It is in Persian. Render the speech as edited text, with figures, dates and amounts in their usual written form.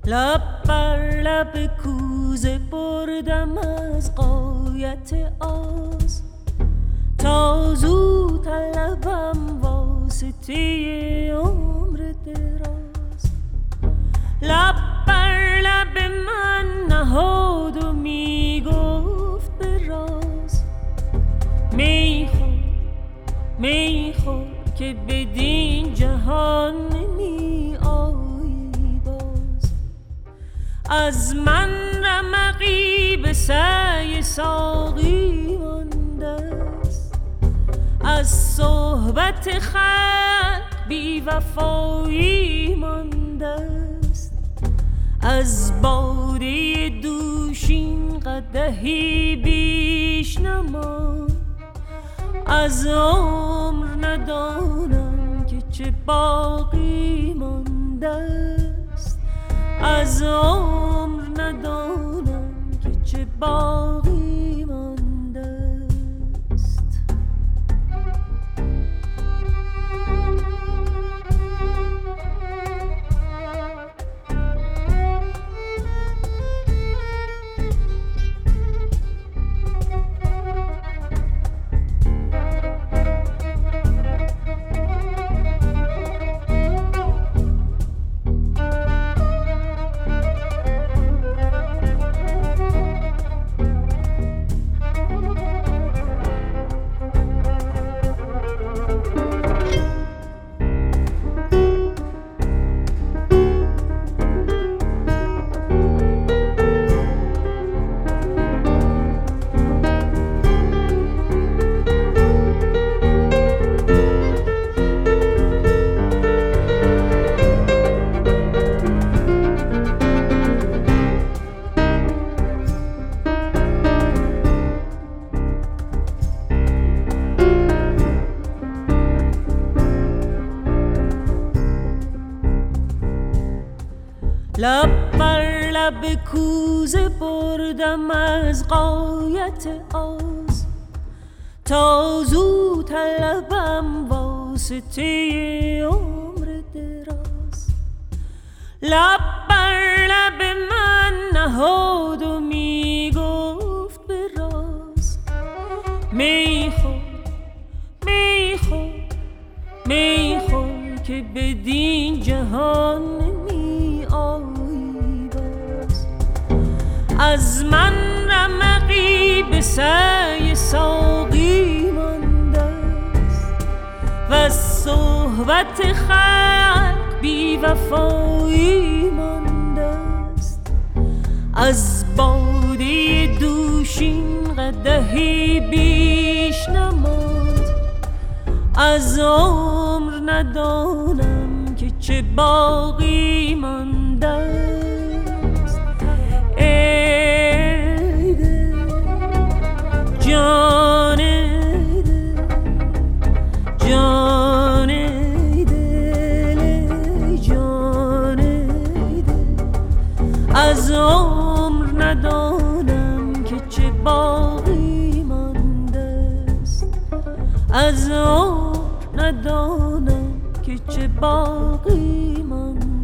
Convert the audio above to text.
لب بر لب کوزه بردم از غایت آز، تا زود طلبم واسطه عمر دراز. لب بر لب من نهاد و می گفت به راز، می خور که بدین جهان نمی آیی باز. از من رمقی به سعی ساقی مانده است، از صحبت خلق بی وفایی مانده است. از باده دوشین قدحی بیش نماند، از عمر ندانم که چه باقی مانده است. از عمر ندانم که چه باقی مانده است. لب بر لب کوزه بردم از غایت آز، تا زود طلبم واسطه عمر دراز. لب بر لب من نهاد و می گفت به راز، می خور که بدین جهان نمی آیی باز. از من رمقی به سعی ساقی مانده است، و از صحبت خلق بی وفایی مانده است. از باده دوشین قدحی بیش نماند، از عمر ندانم که چه باقی مانده است. ای دل جان دل، جان دل، جان دل، از عمر ندانم که چه باقی مانده است. از عمر ندانم که چه باقی مانده.